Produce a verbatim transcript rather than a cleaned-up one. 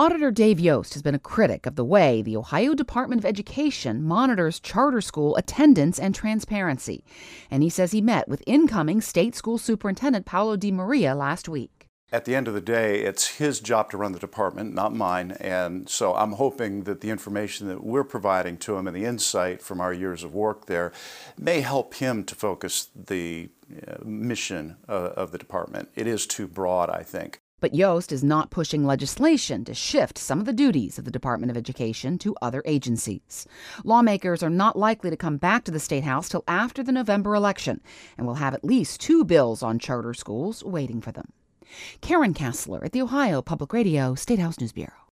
Auditor Dave Yost has been a critic of the way the Ohio Department of Education monitors charter school attendance and transparency. And he says he met with incoming state school superintendent Paolo DeMaria last week. At the end of the day, it's his job to run the department, not mine, and so I'm hoping that the information that we're providing to him and the insight from our years of work there may help him to focus the uh, mission uh, of the department. It is too broad, I think. But Yost is not pushing legislation to shift some of the duties of the Department of Education to other agencies. Lawmakers are not likely to come back to the State House till after the November election, and will have at least two bills on charter schools waiting for them. Karen Kassler at the Ohio Public Radio State House News Bureau.